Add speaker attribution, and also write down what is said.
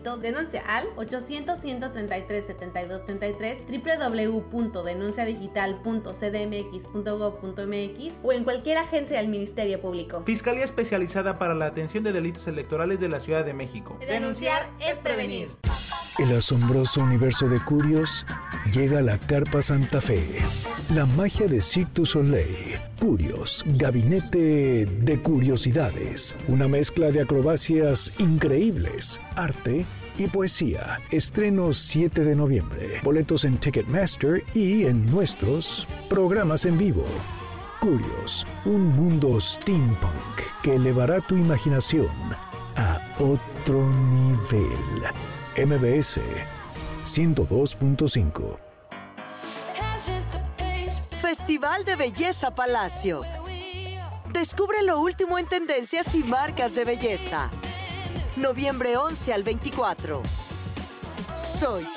Speaker 1: gratuito, denuncia al 800-133-7233, www.denunciadigital.cdmx.gov.mx o en cualquier agencia del Ministerio Público.
Speaker 2: Fiscalía Especializada para la Atención de Delitos Electorales de la Ciudad de México.
Speaker 1: Denunciar es prevenir.
Speaker 3: El asombroso universo de Curios llega a la Carpa Santa Fe. La magia de Cirque du Soleil. Curios, gabinete de curiosidades. Una mezcla de acrobacias increíbles, arte y poesía. Estreno 7 de noviembre. Boletos en Ticketmaster y en nuestros programas en vivo. Curios, un mundo steampunk que elevará tu imaginación a otro nivel. MBS 102.5.
Speaker 4: Festival de Belleza Palacio. Descubre lo último en tendencias y marcas de belleza. Noviembre 11 al 24. Soy